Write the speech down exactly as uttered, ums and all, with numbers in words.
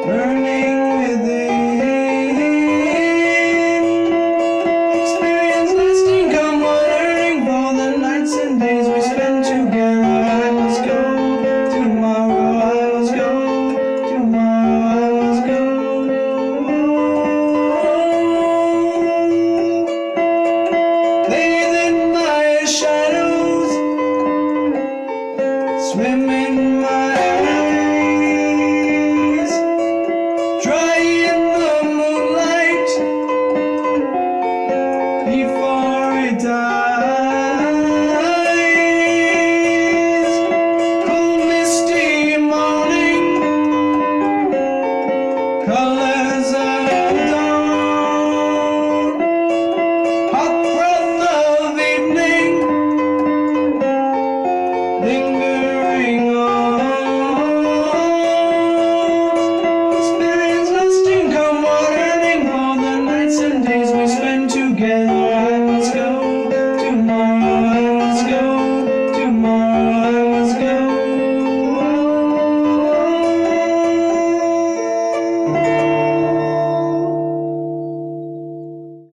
burning within. Experience lasting, come watering for the nights and days we spend together. I must go tomorrow, I must go tomorrow, I must go. Bathe in my shadows, swim in my eyes, dry in the moonlight before it dies. Cold misty morning, colors of dawn, hot breath of evening, lingering on. Experience lasting, come watering for the nights and days we spend together. I must go tomorrow, I must go tomorrow, I must go.